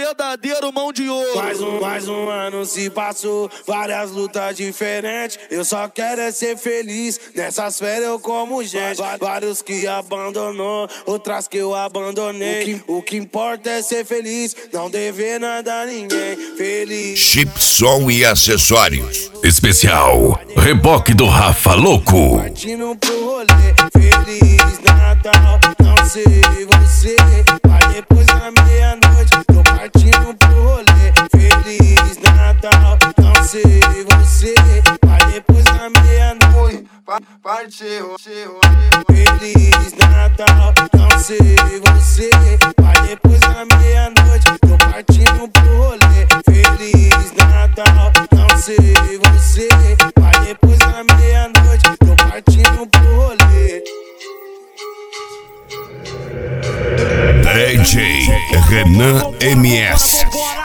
verdadeiro mão de ouro. Mais um ano se passou, várias lutas diferentes. Eu só quero é ser feliz, nessas férias eu como gente. Vários que abandonou, outras que eu abandonei. O que importa é ser feliz, não dever nada a ninguém. Feliz. Chipson e acessórios. Especial Reboque do Rafa Louco. Partindo pro rolê, feliz Natal. Não sei você, mas depois da meia-noite tô partindo pro rolê, feliz Natal. Não sei você, mas depois da meia-noite partiu. Feliz Natal. Não sei você, mas depois da meia-noite tô partindo pro rolê, feliz Natal. Não sei você, mas depois da meia-noite tô partindo pro rolê. DJ Renan MS.